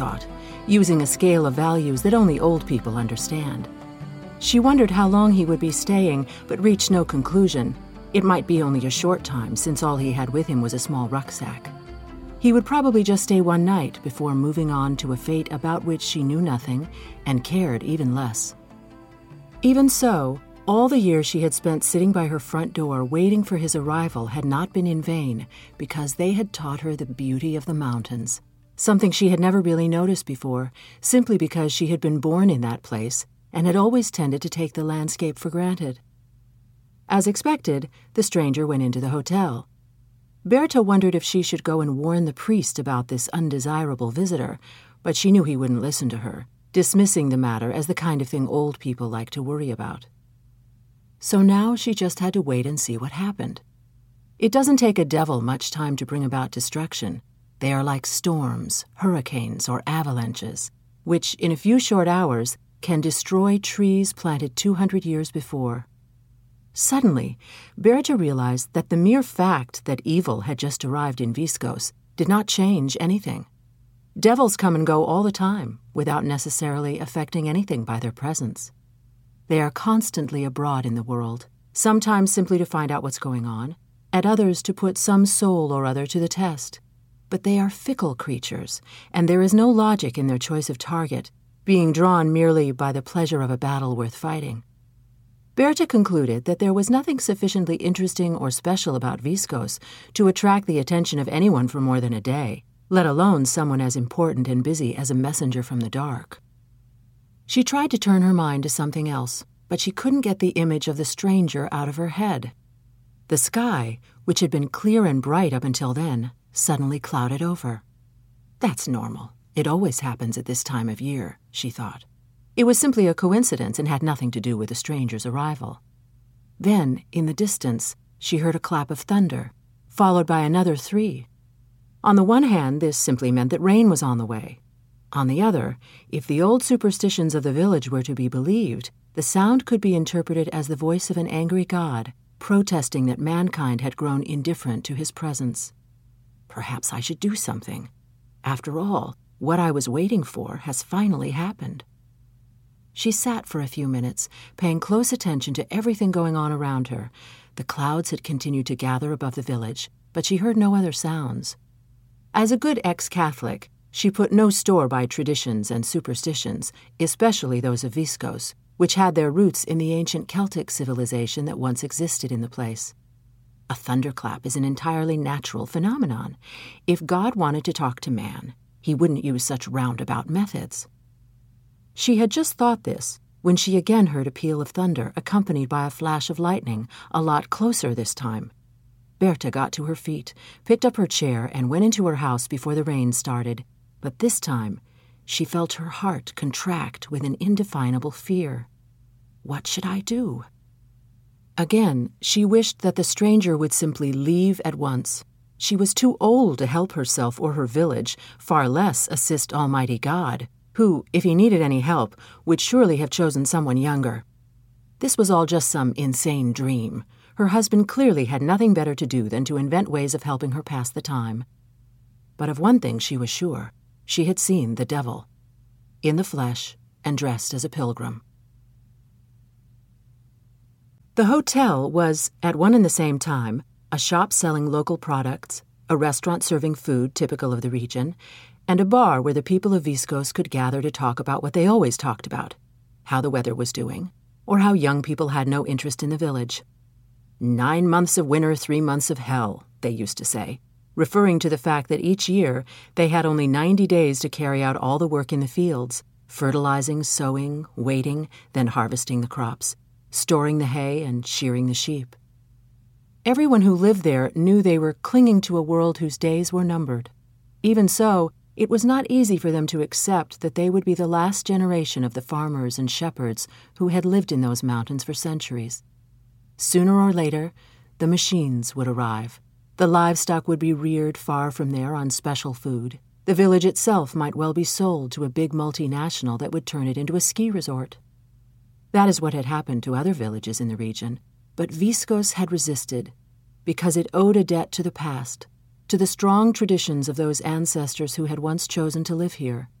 thought, using a scale of values that only old people understand. She wondered how long he would be staying, but reached no conclusion. It might be only a short time, since all he had with him was a small rucksack. He would probably just stay one night before moving on to a fate about which she knew nothing and cared even less. Even so, all the years she had spent sitting by her front door waiting for his arrival had not been in vain, because they had taught her the beauty of the mountains, something she had never really noticed before, simply because she had been born in that place and had always tended to take the landscape for granted. As expected, the stranger went into the hotel. Berta wondered if she should go and warn the priest about this undesirable visitor, but she knew he wouldn't listen to her, dismissing the matter as the kind of thing old people like to worry about. So now she just had to wait and see what happened. It doesn't take a devil much time to bring about destruction. They are like storms, hurricanes, or avalanches, which, in a few short hours, can destroy trees planted 200 years before. Suddenly, Berta realized that the mere fact that evil had just arrived in Viscos did not change anything. Devils come and go all the time, without necessarily affecting anything by their presence. They are constantly abroad in the world, sometimes simply to find out what's going on, at others to put some soul or other to the test. But they are fickle creatures, and there is no logic in their choice of target, being drawn merely by the pleasure of a battle worth fighting. Berta concluded that there was nothing sufficiently interesting or special about Viscos to attract the attention of anyone for more than a day, let alone someone as important and busy as a messenger from the dark. She tried to turn her mind to something else, but she couldn't get the image of the stranger out of her head. The sky, which had been clear and bright up until then, suddenly clouded over. That's normal. It always happens at this time of year, she thought. It was simply a coincidence and had nothing to do with the stranger's arrival. Then, in the distance, she heard a clap of thunder, followed by another 3. On the one hand, this simply meant that rain was on the way. On the other, if the old superstitions of the village were to be believed, the sound could be interpreted as the voice of an angry god, protesting that mankind had grown indifferent to his presence. Perhaps I should do something. After all, what I was waiting for has finally happened. She sat for a few minutes, paying close attention to everything going on around her. The clouds had continued to gather above the village, but she heard no other sounds. As a good ex-Catholic, she put no store by traditions and superstitions, especially those of Viscos, which had their roots in the ancient Celtic civilization that once existed in the place. A thunderclap is an entirely natural phenomenon. If God wanted to talk to man, he wouldn't use such roundabout methods. She had just thought this when she again heard a peal of thunder accompanied by a flash of lightning, a lot closer this time. Berta got to her feet, picked up her chair, and went into her house before the rain started. But this time, she felt her heart contract with an indefinable fear. What should I do? Again, she wished that the stranger would simply leave at once. She was too old to help herself or her village, far less assist Almighty God, who, if he needed any help, would surely have chosen someone younger. This was all just some insane dream. Her husband clearly had nothing better to do than to invent ways of helping her pass the time. But of one thing she was sure. She had seen the devil, in the flesh and dressed as a pilgrim. The hotel was, at one and the same time, a shop selling local products, a restaurant serving food typical of the region, and a bar where the people of Viscos could gather to talk about what they always talked about, how the weather was doing, or how young people had no interest in the village. 9 months of winter, 3 months of hell, they used to say, referring to the fact that each year they had only 90 days to carry out all the work in the fields, fertilizing, sowing, waiting, then harvesting the crops, storing the hay, and shearing the sheep. Everyone who lived there knew they were clinging to a world whose days were numbered. Even so, it was not easy for them to accept that they would be the last generation of the farmers and shepherds who had lived in those mountains for centuries. Sooner or later, the machines would arrive. The livestock would be reared far from there on special food. The village itself might well be sold to a big multinational that would turn it into a ski resort. That is what had happened to other villages in the region, but Viscos had resisted because it owed a debt to the past, to the strong traditions of those ancestors who had once chosen to live here.